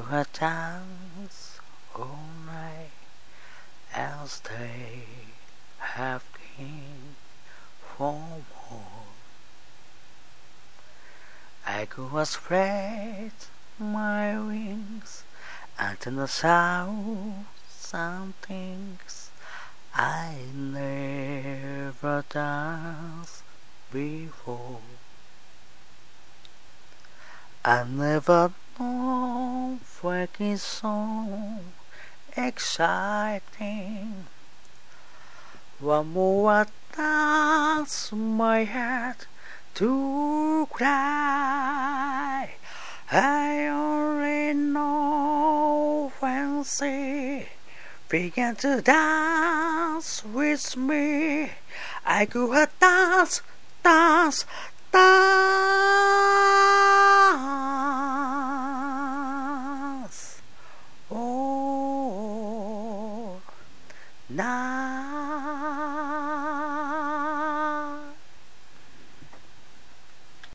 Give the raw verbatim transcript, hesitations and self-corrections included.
could dance all night as they have been for more. I could spread my wings and turn the sound some things I never danced before. I never know working so exciting. One more dance my head to cry. I only know when she began to dance with me. I could dance, dance, dance. Oh, now.